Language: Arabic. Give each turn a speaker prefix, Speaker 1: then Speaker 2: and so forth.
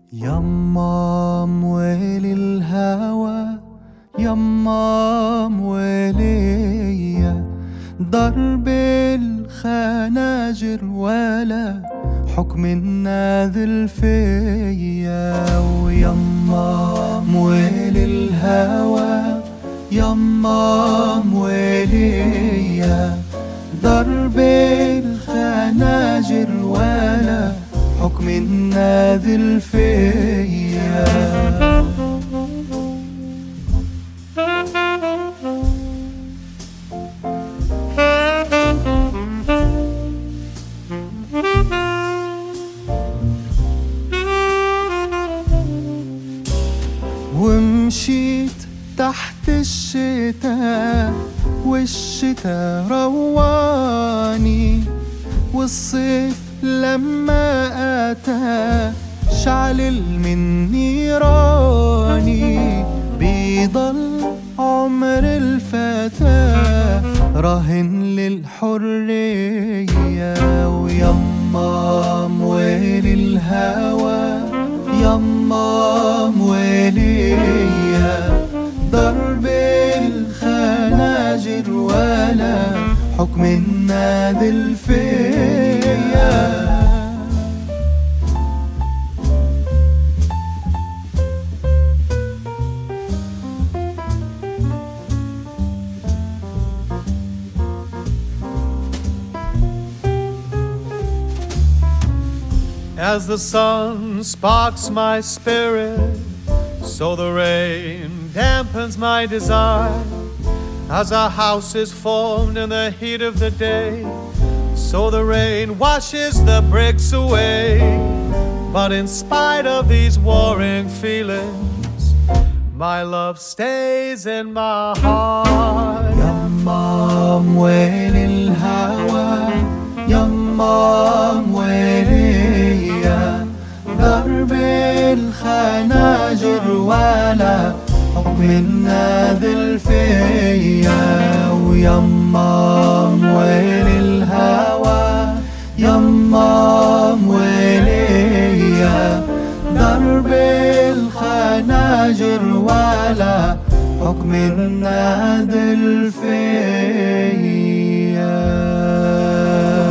Speaker 1: يما مويلي الهوى، يما مويليا ضرب الخناجر ولا حكم الناذل فيا. ويما مويلي الهوى، يما مويليا ضرب الخناجر ولا حكم الناذل فيا. ومشيت تحت الشتاء والشتاء رواني، والصيف لما أتى شعل من نيراني. بيضل عمر الفتى راهن للحرية. ويما مويلي الهوى، يما مويليا ضرب الخناجر ولا حكم الناذل فيا.
Speaker 2: As the sun sparks my spirit, so the rain dampens my desire. As a house is formed in the heat of the day, so the rain washes the bricks away. But in spite of these warring feelings, my love stays in my heart.
Speaker 1: يما مويلي الهوى، يما مويليا ضرب الخناجر ولا حكم الناذل فيا. ويما مويلي الهوى، يما مويليا ضرب الخناجر ولا حكم الناذل فيا.